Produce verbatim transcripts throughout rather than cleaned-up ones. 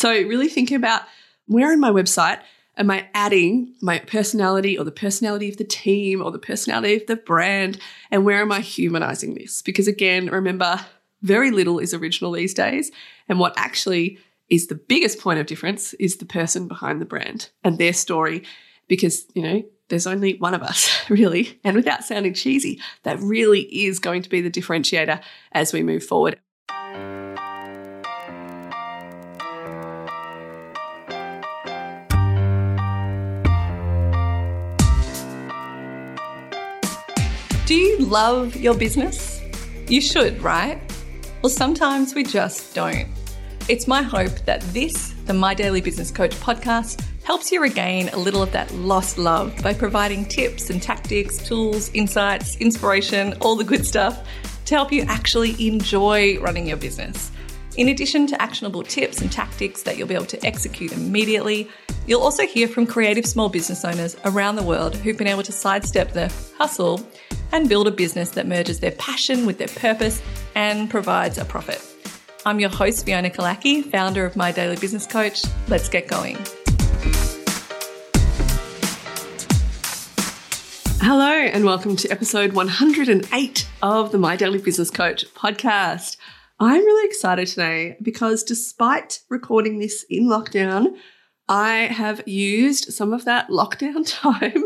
So really thinking about where in my website am I adding my personality or the personality of the team or the personality of the brand, and where am I humanizing this? Because again, remember, very little is original these days, and what actually is the biggest point of difference is the person behind the brand and their story, because, you know, there's only one of us, really, and without sounding cheesy, that really is going to be the differentiator as we move forward. Do you love your business? You should, right? Well, sometimes we just don't. It's my hope that this, the My Daily Business Coach podcast, helps you regain a little of that lost love by providing tips and tactics, tools, insights, inspiration, all the good stuff to help you actually enjoy running your business. In addition to actionable tips and tactics that you'll be able to execute immediately, you'll also hear from creative small business owners around the world who've been able to sidestep the hustle and build a business that merges their passion with their purpose and provides a profit. I'm your host, Fiona Kalaki, founder of My Daily Business Coach. Let's get going. Hello and welcome to episode one hundred eight of the My Daily Business Coach podcast. I'm really excited today because despite recording this in lockdown, I have used some of that lockdown time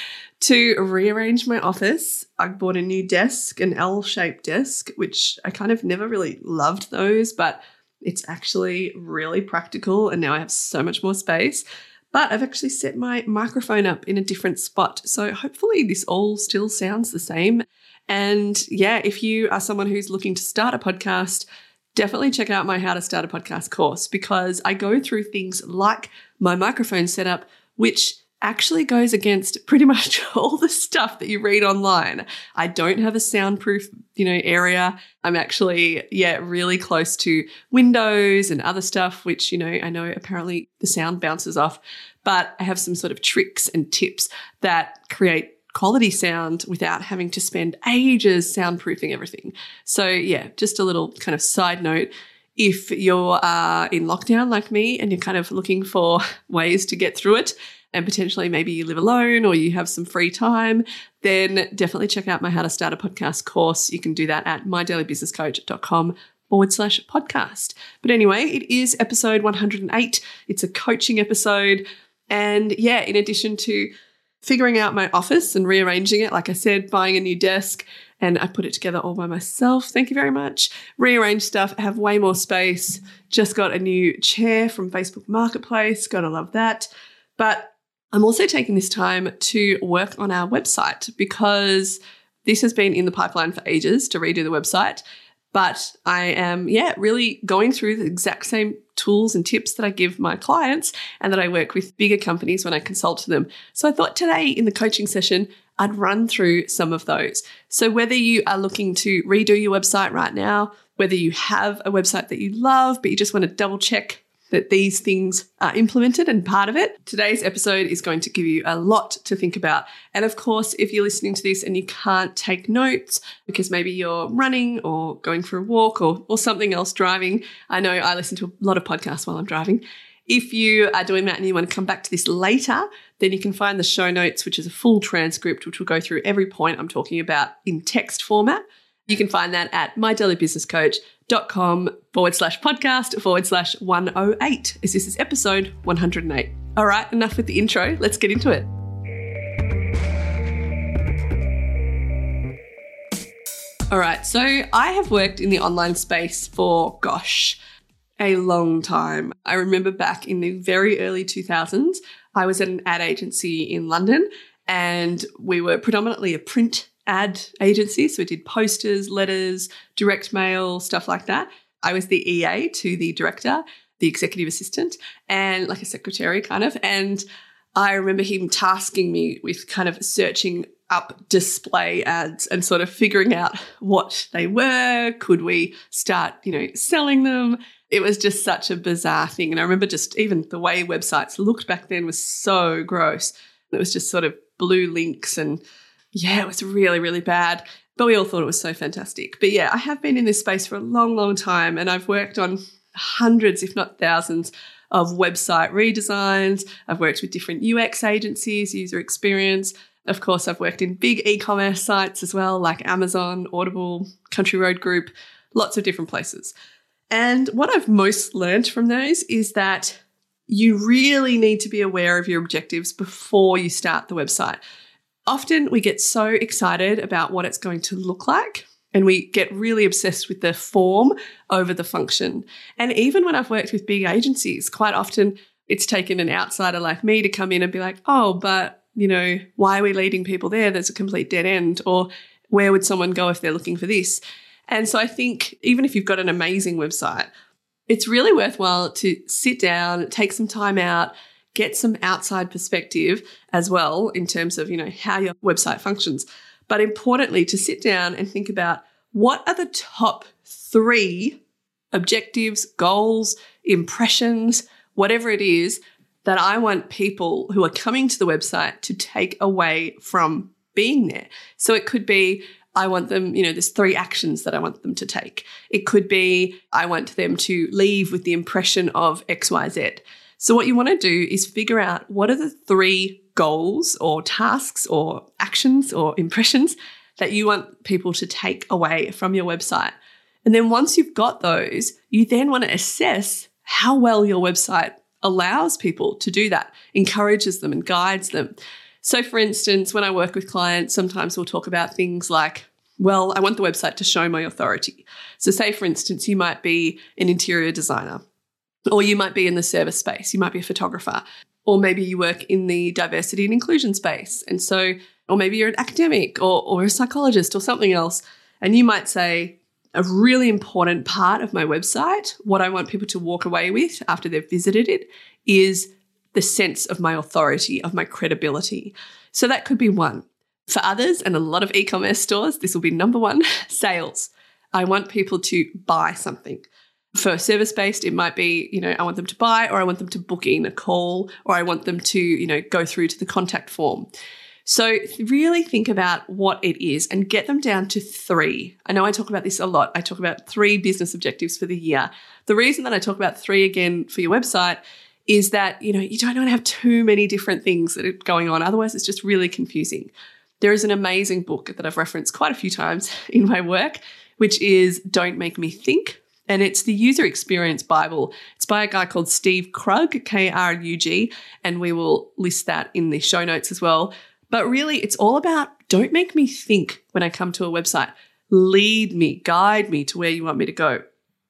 to rearrange my office. I bought a new desk, an L-shaped desk, which I kind of never really loved those, but it's actually really practical and now I have so much more space. But I've actually set my microphone up in a different spot. So hopefully this all still sounds the same. And yeah, if you are someone who's looking to start a podcast, definitely check out my How to Start a Podcast course, because I go through things like my microphone setup, which actually goes against pretty much all the stuff that you read online. I don't have a soundproof, you know, area. I'm actually, yeah, really close to windows and other stuff, which, you know, I know apparently the sound bounces off, but I have some sort of tricks and tips that create quality sound without having to spend ages soundproofing everything. So yeah, just a little kind of side note. If you're uh, in lockdown like me and you're kind of looking for ways to get through it, and potentially maybe you live alone or you have some free time, then definitely check out my How to Start a Podcast course. You can do that at mydailybusinesscoach.com forward slash podcast. But anyway, it is episode one hundred eight. It's a coaching episode. And yeah, in addition to figuring out my office and rearranging it, like I said, buying a new desk, and I put it together all by myself. Thank you very much. Rearrange stuff, have way more space. Just got a new chair from Facebook Marketplace. Gotta love that. But I'm also taking this time to work on our website, because this has been in the pipeline for ages to redo the website. But I am, yeah, really going through the exact same tools and tips that I give my clients and that I work with bigger companies when I consult to them. So I thought today in the coaching session, I'd run through some of those. So whether you are looking to redo your website right now, whether you have a website that you love, but you just want to double check that these things are implemented and part of it, today's episode is going to give you a lot to think about. And of course, if you're listening to this and you can't take notes because maybe you're running or going for a walk or, or something else, driving, I know I listen to a lot of podcasts while I'm driving. If you are doing that and you want to come back to this later, then you can find the show notes, which is a full transcript, which will go through every point I'm talking about in text format. You can find that at mydailybusinesscoach.com forward slash podcast forward slash 108, as this is episode one hundred eight. All right, enough with the intro. Let's get into it. All right, so I have worked in the online space for, gosh, a long time. I remember back in the very early two thousands, I was at an ad agency in London, and we were predominantly a print ad agency. So we did posters, letters, direct mail, stuff like that. I was the E A to the director, the executive assistant, and like a secretary kind of. And I remember him tasking me with kind of searching up display ads and sort of figuring out what they were. Could we start, you know, selling them? It was just such a bizarre thing. And I remember just even the way websites looked back then was so gross. It was just sort of blue links and yeah, it was really, really bad. But we all thought it was so fantastic. But yeah, I have been in this space for a long, long time, and I've worked on hundreds, if not thousands, of website redesigns. I've worked with different U X agencies, user experience. Of course, I've worked in big e-commerce sites as well, like Amazon, Audible, Country Road Group, lots of different places. And what I've most learned from those is that you really need to be aware of your objectives before you start the website. Often we get so excited about what it's going to look like, and we get really obsessed with the form over the function. And even when I've worked with big agencies, quite often it's taken an outsider like me to come in and be like, oh, but, you know, why are we leading people there? There's a complete dead end. Or where would someone go if they're looking for this? And so I think even if you've got an amazing website, it's really worthwhile to sit down, take some time out, get some outside perspective as well in terms of, you know, how your website functions. But importantly, to sit down and think about what are the top three objectives, goals, impressions, whatever it is that I want people who are coming to the website to take away from being there. So it could be, I want them, you know, there's three actions that I want them to take. It could be, I want them to leave with the impression of X Y Z. So what you want to do is figure out what are the three goals or tasks or actions or impressions that you want people to take away from your website. And then once you've got those, you then want to assess how well your website allows people to do that, encourages them and guides them. So for instance, when I work with clients, sometimes we'll talk about things like, well, I want the website to show my authority. So say, for instance, you might be an interior designer, or you might be in the service space, you might be a photographer, or maybe you work in the diversity and inclusion space. And so, or maybe you're an academic or, or a psychologist or something else. And you might say, a really important part of my website, what I want people to walk away with after they've visited it, is the sense of my authority, of my credibility. So that could be one. For others, and a lot of e-commerce stores, this will be number one, sales. I want people to buy something. For service-based, it might be, you know, I want them to buy, or I want them to book in a call, or I want them to, you know, go through to the contact form. So really think about what it is and get them down to three. I know I talk about this a lot. I talk about three business objectives for the year. The reason that I talk about three again for your website is that, you know, you don't want to have too many different things that are going on. Otherwise, it's just really confusing. There is an amazing book that I've referenced quite a few times in my work, which is Don't Make Me Think. And it's the User Experience Bible. It's by a guy called Steve Krug, K R U G, and we will list that in the show notes as well. But really, it's all about don't make me think when I come to a website. Lead me, guide me to where you want me to go.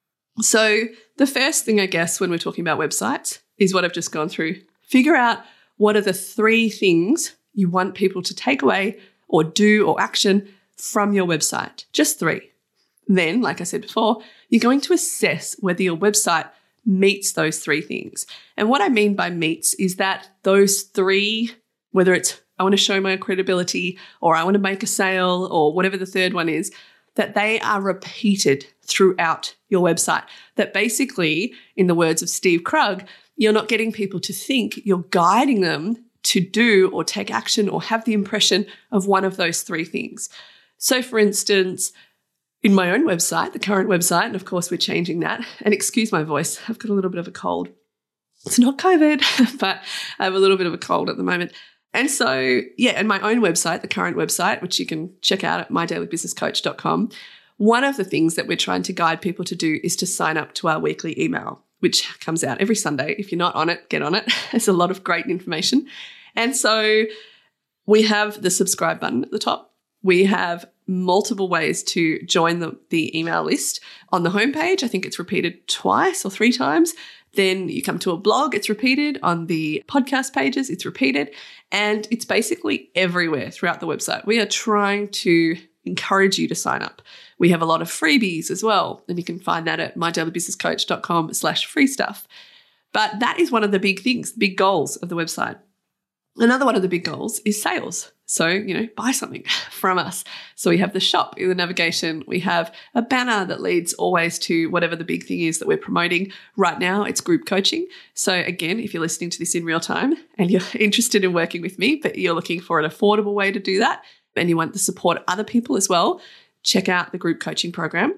So the first thing, I guess, when we're talking about websites is what I've just gone through. Figure out what are the three things you want people to take away or do or action from your website. Just three. Then, like I said before, you're going to assess whether your website meets those three things. And what I mean by meets is that those three, whether it's I want to show my credibility, or I want to make a sale, or whatever the third one is, that they are repeated throughout your website. That basically, in the words of Steve Krug, you're not getting people to think, you're guiding them to do or take action or have the impression of one of those three things. So for instance, in my own website, the current website, and of course we're changing that, and excuse my voice, I've got a little bit of a cold. It's not COVID, but I have a little bit of a cold at the moment. And so, yeah, and my own website, the current website, which you can check out at my daily business coach dot com, one of the things that we're trying to guide people to do is to sign up to our weekly email, which comes out every Sunday. If you're not on it, get on it. There's a lot of great information. And so we have the subscribe button at the top. We have multiple ways to join the, the email list. On the homepage, I think it's repeated twice or three times. Then you come to a blog, it's repeated. On the podcast pages, it's repeated. And it's basically everywhere throughout the website. We are trying to encourage you to sign up. We have a lot of freebies as well. And you can find that at my daily business coach dot com slash free stuff. But that is one of the big things, big goals of the website. Another one of the big goals is sales. So, you know, buy something from us. So we have the shop in the navigation. We have a banner that leads always to whatever the big thing is that we're promoting. Right now, it's group coaching. So again, if you're listening to this in real time and you're interested in working with me, but you're looking for an affordable way to do that, and you want to support other people as well, check out the group coaching program.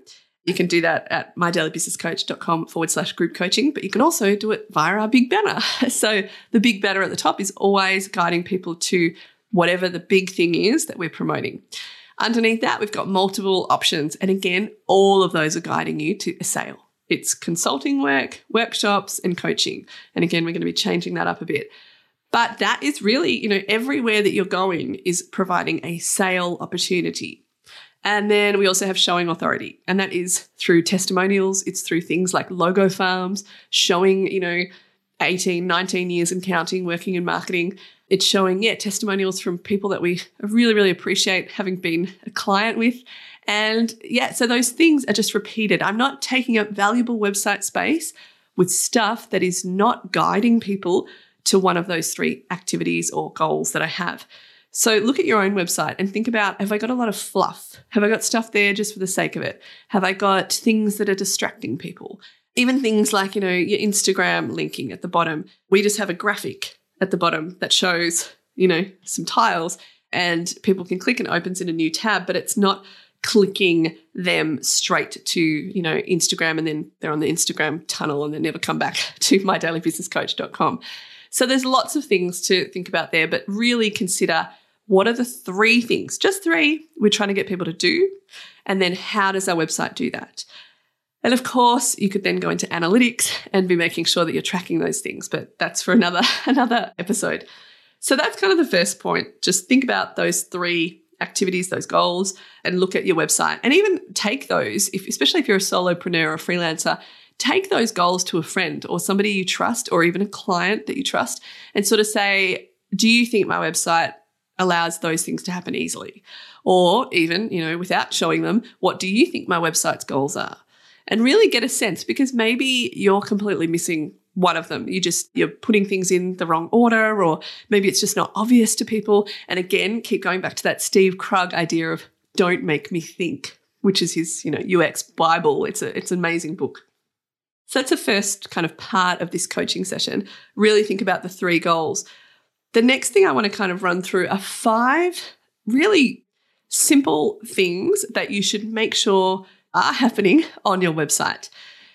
You can do that at mydailybusinesscoach.com forward slash group coaching, but you can also do it via our big banner. So the big banner at the top is always guiding people to whatever the big thing is that we're promoting. Underneath that, we've got multiple options. And again, all of those are guiding you to a sale. It's consulting work, workshops, and coaching. And again, we're going to be changing that up a bit. But that is really, you know, everywhere that you're going is providing a sale opportunity. And then we also have showing authority, and that is through testimonials. It's through things like logo farms, showing, you know, eighteen, nineteen years and counting, working in marketing. It's showing, yeah, testimonials from people that we really, really appreciate having been a client with. And yeah, so those things are just repeated. I'm not taking up valuable website space with stuff that is not guiding people to one of those three activities or goals that I have. So look at your own website and think about, have I got a lot of fluff? Have I got stuff there just for the sake of it? Have I got things that are distracting people? Even things like, you know, your Instagram linking at the bottom. We just have a graphic at the bottom that shows, you know, some tiles, and people can click and it opens in a new tab, but it's not clicking them straight to, you know, Instagram, and then they're on the Instagram tunnel and they never come back to my daily business coach dot com. So there's lots of things to think about there, but really consider, what are the three things, just three, we're trying to get people to do? And then how does our website do that? And of course, you could then go into analytics and be making sure that you're tracking those things, but that's for another, another episode. So that's kind of the first point. Just think about those three activities, those goals, and look at your website. And even take those, if, especially if you're a solopreneur or a freelancer, take those goals to a friend or somebody you trust, or even a client that you trust, and sort of say, do you think my website allows those things to happen easily? Or even, you know, without showing them, what do you think my website's goals are? And really get a sense, because maybe you're completely missing one of them. You just, you're putting things in the wrong order, or maybe it's just not obvious to people. And again, keep going back to that Steve Krug idea of don't make me think, which is his, you know, U X Bible. It's a, it's an amazing book. So that's the first kind of part of this coaching session. Really think about the three goals. The next thing I want to kind of run through are five really simple things that you should make sure are happening on your website.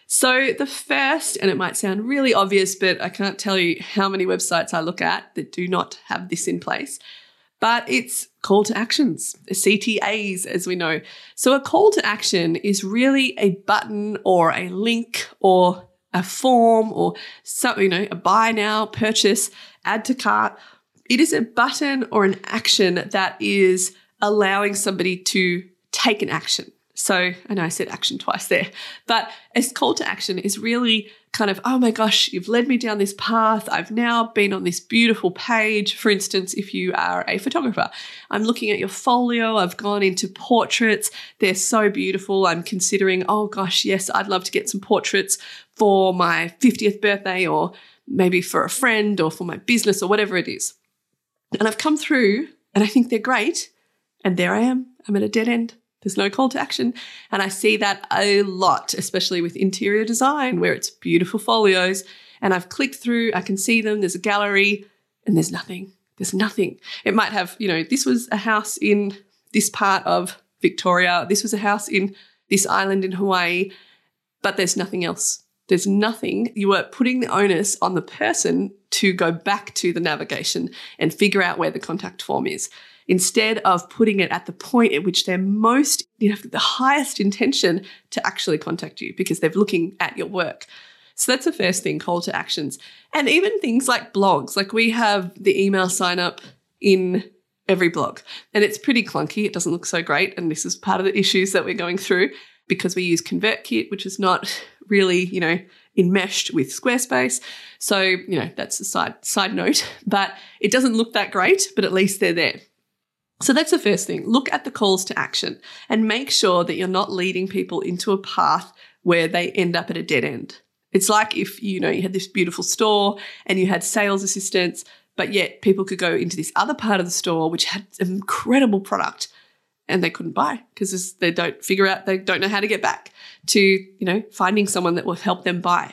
So the first, and it might sound really obvious, but I can't tell you how many websites I look at that do not have this in place, but it's call to actions, C T As, as we know. So a call to action is really a button or a link or a form or some, you know, a buy now, purchase, add to cart. It is a button or an action that is allowing somebody to take an action. So I know I said action twice there, but a call to action is really kind of, oh my gosh, you've led me down this path. I've now been on this beautiful page. For instance, if you are a photographer, I'm looking at your folio. I've gone into portraits. They're so beautiful. I'm considering, oh gosh, yes, I'd love to get some portraits for my fiftieth birthday, or maybe for a friend, or for my business, or whatever it is. And I've come through and I think they're great. And there I am. I'm at a dead end. There's no call to action. And I see that a lot, especially with interior design, where it's beautiful folios. And I've clicked through, I can see them, there's a gallery, and there's nothing. There's nothing. It might have, you know, this was a house in this part of Victoria. This was a house in this island in Hawaii, but there's nothing else. There's nothing. You are putting the onus on the person to go back to the navigation and figure out where the contact form is, instead of putting it at the point at which they're most, you know, the highest intention to actually contact you, because they're looking at your work. So that's the first thing, call to actions. And even things like blogs, like we have the email sign up in every blog, and it's pretty clunky. It doesn't look so great. And this is part of the issues that we're going through, because we use ConvertKit, which is not really, you know, enmeshed with Squarespace. So, you know, that's a side side note, but it doesn't look that great, but at least they're there. So that's the first thing. Look at the calls to action and make sure that you're not leading people into a path where they end up at a dead end. It's like if, you know, you had this beautiful store and you had sales assistants, but yet people could go into this other part of the store which had an incredible product and they couldn't buy because they don't figure out, they don't know how to get back to, you know, finding someone that will help them buy.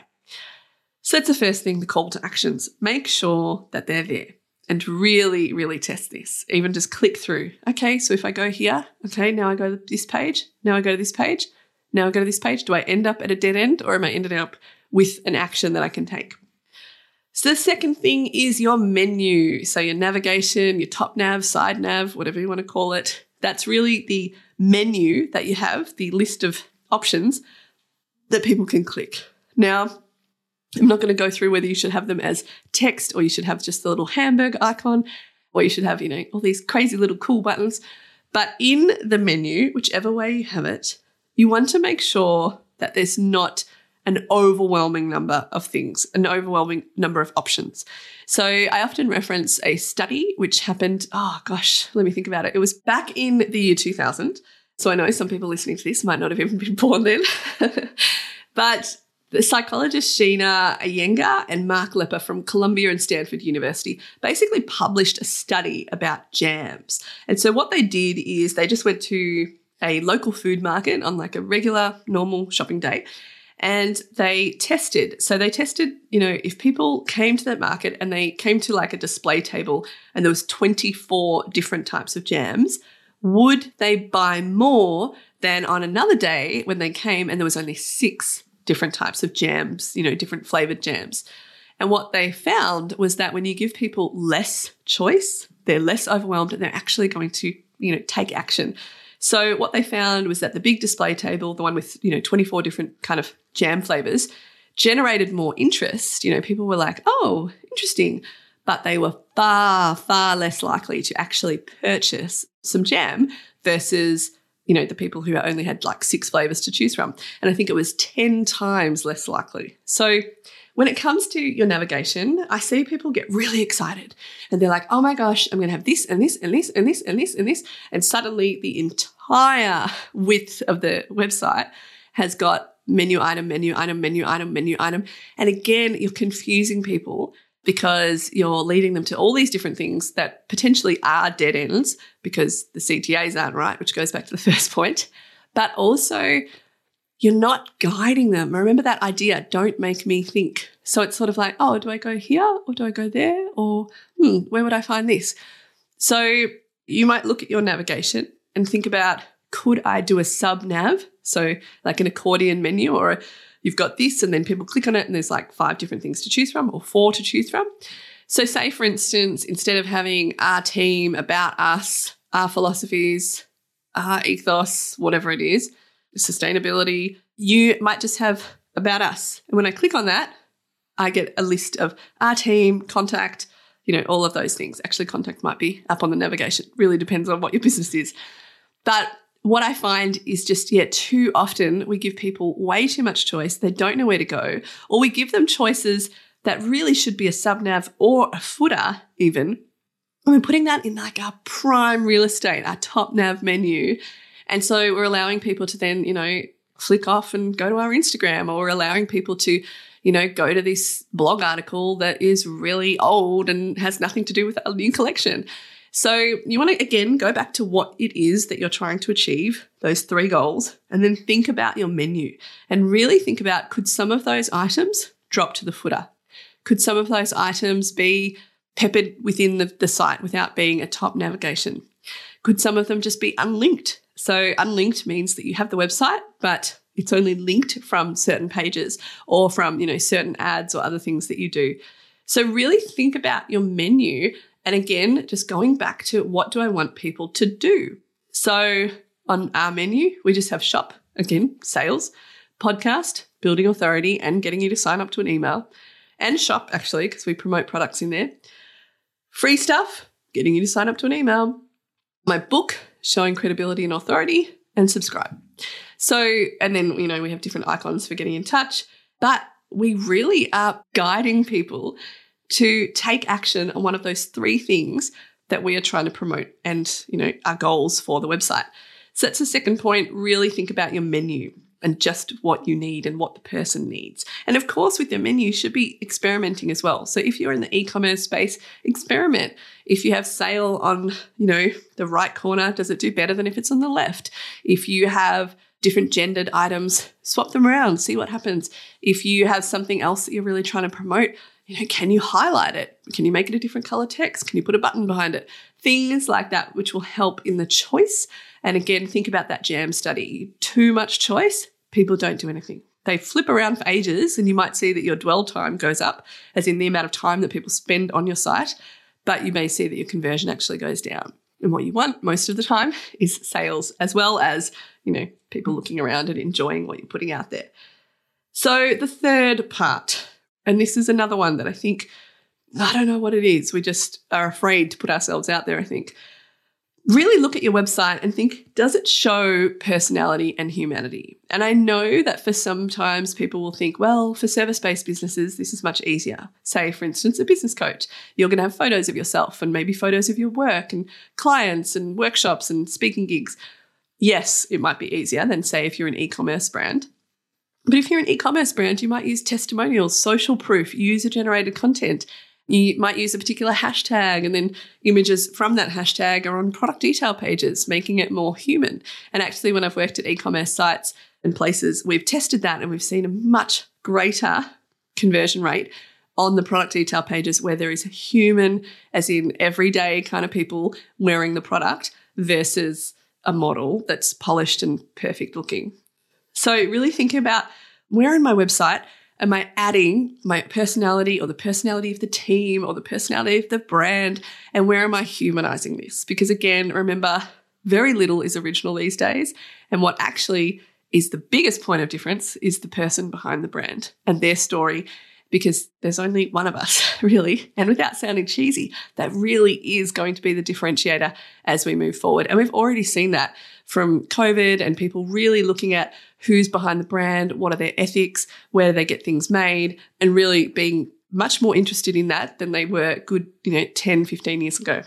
So that's the first thing, the call to actions. Make sure that they're there. And really, really test this. Even just click through. Okay, so if I go here, okay, now I go to this page, now I go to this page, Now I go to this page. Do I end up at a dead end, or am I ending up with an action that I can take? So the second thing is your menu. So your navigation, your top nav, side nav, whatever you want to call it. That's really the menu that you have, the list of options that people can click. Now, I'm not going to go through whether you should have them as text or you should have just the little hamburger icon or you should have, you know, all these crazy little cool buttons. But in the menu, whichever way you have it, you want to make sure that there's not an overwhelming number of things, an overwhelming number of options. So I often reference a study which happened, oh gosh, let me think about it. It was back in the year two thousand. So I know some people listening to this might not have even been born then. But the psychologists Sheena Iyengar and Mark Lepper from Columbia and Stanford University basically published a study about jams. And so what they did is they just went to a local food market on like a regular, normal shopping day, and they tested. So they tested, you know, if people came to that market and they came to like a display table and there was twenty-four different types of jams, would they buy more than on another day when they came and there was only six different types of jams, you know, different flavored jams? And what they found was that when you give people less choice, they're less overwhelmed and they're actually going to, you know, take action. So what they found was that the big display table, the one with, you know, twenty-four different kind of jam flavors, generated more interest. You know, people were like, oh, interesting. But they were far, far less likely to actually purchase some jam versus, you know, the people who only had like six flavors to choose from. And I think it was ten times less likely. So when it comes to your navigation, I see people get really excited and they're like, oh my gosh, I'm going to have this and this and this and this and this and this. And suddenly the entire width of the website has got menu item, menu item, menu item, menu item. And again, you're confusing people because you're leading them to all these different things that potentially are dead ends because the C T As aren't right, which goes back to the first point. But also, you're not guiding them. Remember that idea, don't make me think. So it's sort of like, oh, do I go here or do I go there? Or hmm, where would I find this? So you might look at your navigation and think about, could I do a sub-nav? So like an accordion menu, or you've got this and then people click on it and there's like five different things to choose from or four to choose from. So say, for instance, instead of having our team, about us, our philosophies, our ethos, whatever it is, sustainability, you might just have about us. And when I click on that, I get a list of our team, contact, you know, all of those things. Actually, contact might be up on the navigation. Really depends on what your business is. But what I find is just, yeah, too often we give people way too much choice. They don't know where to go, or we give them choices that really should be a sub-nav or a footer even. And we're putting that in like our prime real estate, our top nav menu. And so we're allowing people to then, you know, flick off and go to our Instagram, or we're allowing people to, you know, go to this blog article that is really old and has nothing to do with our new collection. So you want to, again, go back to what it is that you're trying to achieve, those three goals, and then think about your menu and really think about, could some of those items drop to the footer? Could some of those items be peppered within the, the site without being a top navigation? Could some of them just be unlinked? So unlinked means that you have the website, but it's only linked from certain pages or from, you know, certain ads or other things that you do. So really think about your menu. And again, just going back to, what do I want people to do? So on our menu, we just have shop, again, sales, podcast, building authority, and getting you to sign up to an email, and shop, actually, because we promote products in there. Free stuff, getting you to sign up to an email. My book, showing credibility and authority, and subscribe. So, and then, you know, we have different icons for getting in touch, but we really are guiding people to take action on one of those three things that we are trying to promote and, you know, our goals for the website. So that's the second point. Really think about your menu and just what you need and what the person needs. And of course, with your menu, you should be experimenting as well. So if you're in the e-commerce space, experiment. If you have sale on, you know, the right corner, does it do better than if it's on the left? If you have different gendered items, swap them around, see what happens. If you have something else that you're really trying to promote, you know, can you highlight it? Can you make it a different color text? Can you put a button behind it? Things like that, which will help in the choice. And again, think about that jam study. Too much choice, people don't do anything. They flip around for ages, and you might see that your dwell time goes up, as in the amount of time that people spend on your site, but you may see that your conversion actually goes down. And what you want most of the time is sales, as well as, you know, people looking around and enjoying what you're putting out there. So the third part, and this is another one that I think, I don't know what it is. We just are afraid to put ourselves out there, I think. Really look at your website and think, does it show personality and humanity? And I know that for sometimes people will think, well, for service-based businesses, this is much easier. Say, for instance, a business coach. You're going to have photos of yourself and maybe photos of your work and clients and workshops and speaking gigs. Yes, it might be easier than, say, if you're an e-commerce brand. But if you're an e-commerce brand, you might use testimonials, social proof, user-generated content. You might use a particular hashtag, and then images from that hashtag are on product detail pages, making it more human. And actually, when I've worked at e-commerce sites and places, we've tested that and we've seen a much greater conversion rate on the product detail pages where there is a human, as in everyday kind of people wearing the product, versus a model that's polished and perfect looking. So really thinking about, where in my website am I adding my personality or the personality of the team or the personality of the brand, and where am I humanizing this? Because again, remember, very little is original these days, and what actually is the biggest point of difference is the person behind the brand and their story, because there's only one of us, really, and without sounding cheesy, that really is going to be the differentiator as we move forward. And we've already seen that from COVID and people really looking at who's behind the brand, what are their ethics, where do they get things made, and really being much more interested in that than they were good, you know, ten, fifteen years ago.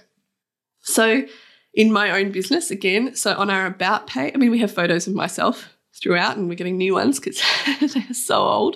So in my own business, again, so on our About page, I mean, we have photos of myself throughout and we're getting new ones because they're so old.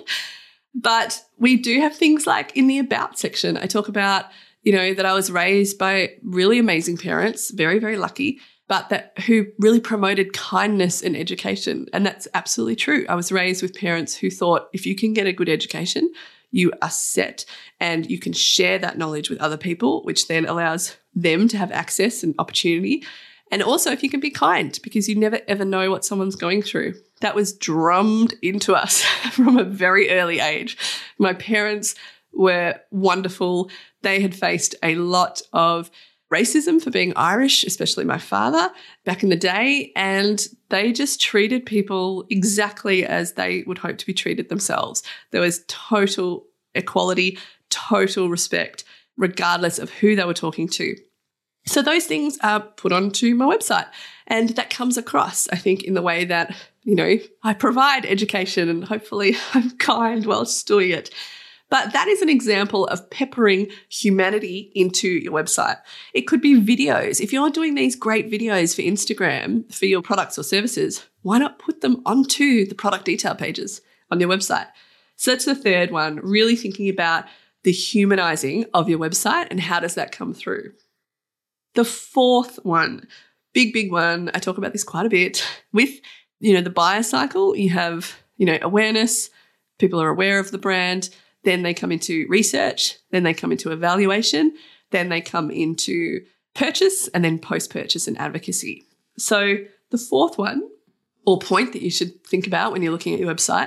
But we do have things like in the About section, I talk about, you know, that I was raised by really amazing parents, very, very lucky, but that who really promoted kindness and education. And that's absolutely true. I was raised with parents who thought if you can get a good education, you are set and you can share that knowledge with other people, which then allows them to have access and opportunity. And also if you can be kind, because you never ever know what someone's going through. That was drummed into us from a very early age. My parents were wonderful. They had faced a lot of racism for being Irish, especially my father, back in the day, and they just treated people exactly as they would hope to be treated themselves. There was total equality, total respect, regardless of who they were talking to. So those things are put onto my website, and that comes across, I think, in the way that, you know, I provide education and hopefully I'm kind whilst doing it. But that is an example of peppering humanity into your website. It could be videos. If you're doing these great videos for Instagram for your products or services, why not put them onto the product detail pages on your website? So that's the third one, really thinking about the humanizing of your website and how does that come through. The fourth one, big, big one, I talk about this quite a bit. With, you know, the buyer cycle, you have, you know, awareness, people are aware of the brand, then they come into research, then they come into evaluation, then they come into purchase, and then post-purchase and advocacy. So the fourth one, or point that you should think about when you're looking at your website,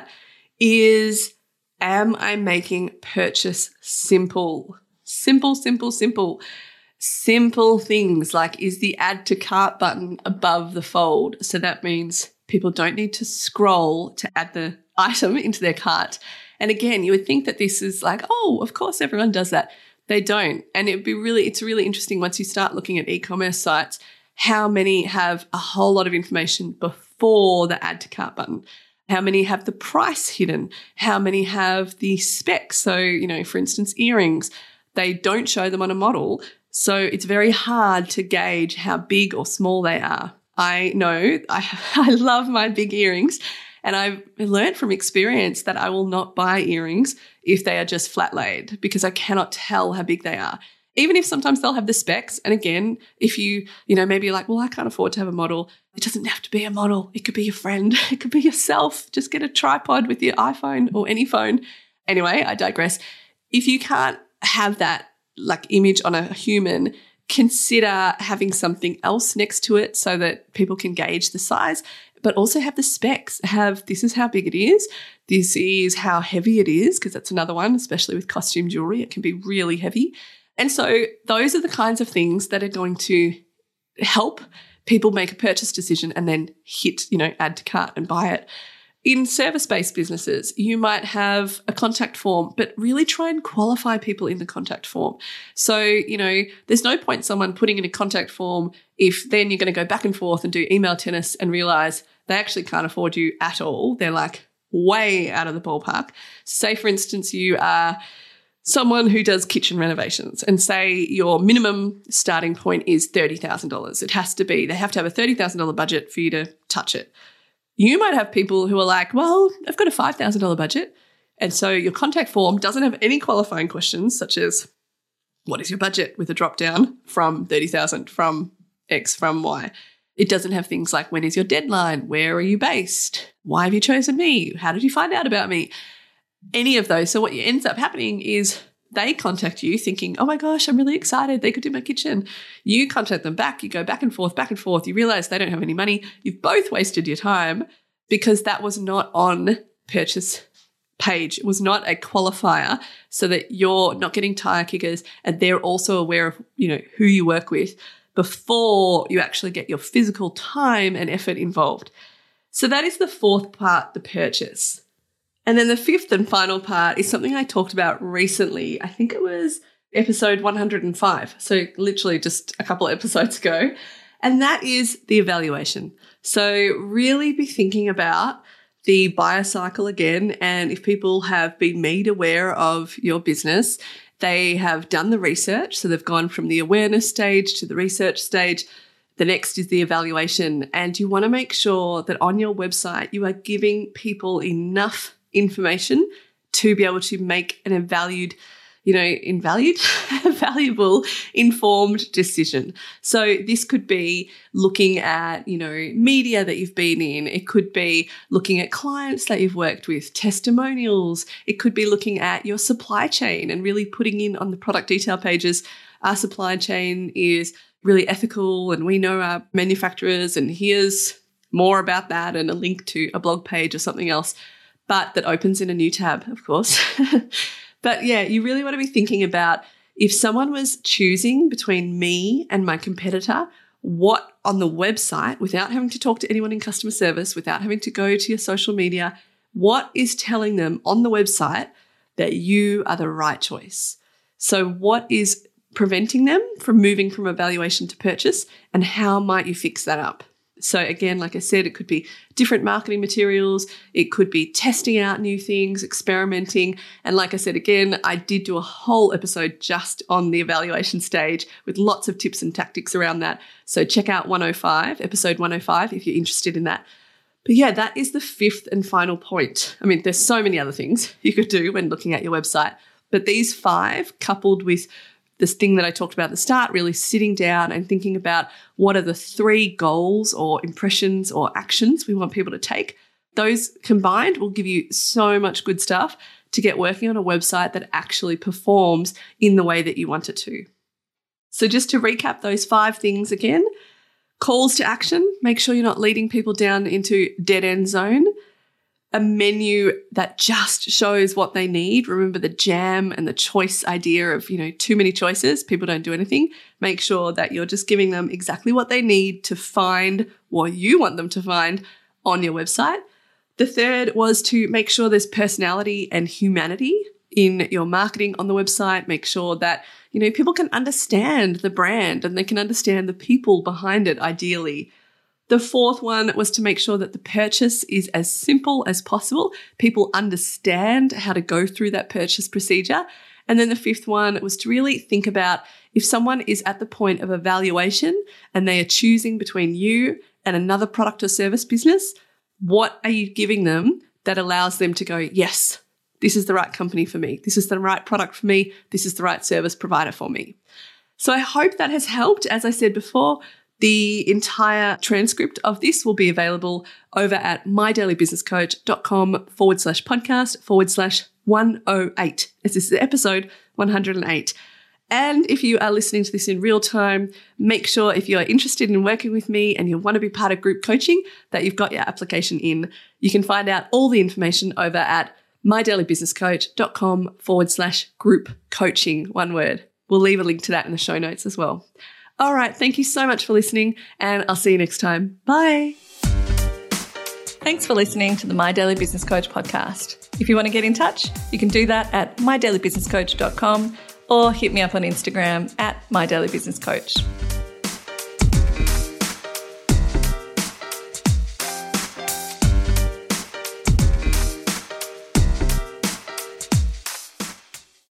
is, am I making purchase simple? Simple, simple, simple. Simple things like, is the add to cart button above the fold? So that means people don't need to scroll to add the item into their cart. And again, you would think that this is like, oh, of course everyone does that. They don't. And it'd be really, it's really interesting once you start looking at e-commerce sites, how many have a whole lot of information before the add to cart button. How many have the price hidden? How many have the specs? So, you know, for instance, earrings, they don't show them on a model. So it's very hard to gauge how big or small they are. I know I, I love my big earrings, and I've learned from experience that I will not buy earrings if they are just flat laid because I cannot tell how big they are. Even if sometimes they'll have the specs. And again, if you, you know, maybe you're like, well, I can't afford to have a model. It doesn't have to be a model. It could be your friend. It could be yourself. Just get a tripod with your iPhone or any phone. Anyway, I digress. If you can't have that like image on a human, consider having something else next to it so that people can gauge the size. but also have the specs. Have this is how big it is. This is how heavy it is, because that's another one, especially with costume jewelry. It can be really heavy. And so those are the kinds of things that are going to help people make a purchase decision and then hit, you know, add to cart and buy it. In service-based businesses, you might have a contact form, but really try and qualify people in the contact form. So, you know, there's no point someone putting in a contact form if then you're going to go back and forth and do email tennis and realize they actually can't afford you at all. They're like way out of the ballpark. Say, for instance, you are someone who does kitchen renovations and say your minimum starting point is thirty thousand dollars. It has to be, they have to have a thirty thousand dollars budget for you to touch it. You might have people who are like, well, I've got a five thousand dollars budget. And so your contact form doesn't have any qualifying questions such as, what is your budget, with a drop down from thirty thousand, from X, from Y. It doesn't have things like, when is your deadline? Where are you based? Why have you chosen me? How did you find out about me? Any of those. So what ends up happening is they contact you thinking, oh my gosh, I'm really excited. They could do my kitchen. You contact them back. You go back and forth, back and forth. You realize they don't have any money. You've both wasted your time because that was not on purchase page. It was not a qualifier so that you're not getting tire kickers and they're also aware of, you know, who you work with before you actually get your physical time and effort involved. So that is the fourth part, the purchase. And then the fifth and final part is something I talked about recently. I think it was episode one hundred five. So literally just a couple of episodes ago. And that is the evaluation. So really be thinking about the buyer cycle again. And if people have been made aware of your business, they have done the research. So they've gone from the awareness stage to the research stage. The next is the evaluation. And you want to make sure that on your website, you are giving people enough information to be able to make an invalued, you know, invalued, valuable, informed decision. So this could be looking at, you know, media that you've been in. It could be looking at clients that you've worked with, testimonials. It could be looking at your supply chain and really putting in on the product detail pages, our supply chain is really ethical and we know our manufacturers and here's more about that and a link to a blog page or something else. But that opens in a new tab, of course. But yeah, you really want to be thinking about if someone was choosing between me and my competitor, what on the website, without having to talk to anyone in customer service, without having to go to your social media, what is telling them on the website that you are the right choice? So what is preventing them from moving from evaluation to purchase, and how might you fix that up? So again, like I said, it could be different marketing materials. It could be testing out new things, experimenting. And like I said, again, I did do a whole episode just on the evaluation stage with lots of tips and tactics around that. So check out one oh five, episode one oh five, if you're interested in that. But yeah, that is the fifth and final point. I mean, there's so many other things you could do when looking at your website, but these five, coupled with this thing that I talked about at the start, really sitting down and thinking about what are the three goals or impressions or actions we want people to take. Those combined will give you so much good stuff to get working on a website that actually performs in the way that you want it to. So just to recap those five things again, calls to action, make sure you're not leading people down into dead-end zone. A menu that just shows what they need. Remember the jam and the choice idea of, you know, too many choices. People don't do anything. Make sure that you're just giving them exactly what they need to find what you want them to find on your website. The third was to make sure there's personality and humanity in your marketing on the website. Make sure that, you know, people can understand the brand and they can understand the people behind it ideally. The fourth one was to make sure that the purchase is as simple as possible. People understand how to go through that purchase procedure. And then the fifth one was to really think about if someone is at the point of evaluation and they are choosing between you and another product or service business, what are you giving them that allows them to go, yes, this is the right company for me. This is the right product for me. This is the right service provider for me. So I hope that has helped. As I said before, the entire transcript of this will be available over at mydailybusinesscoach.com forward slash podcast forward slash 108, as this is episode one hundred eight. And if you are listening to this in real time, make sure if you're interested in working with me and you want to be part of group coaching, that you've got your application in. You can find out all the information over at mydailybusinesscoach.com forward slash group coaching, one word. We'll leave a link to that in the show notes as well. All right. Thank you so much for listening, and I'll see you next time. Bye. Thanks for listening to the My Daily Business Coach podcast. If you want to get in touch, you can do that at my daily business coach dot com or hit me up on Instagram at my daily business coach.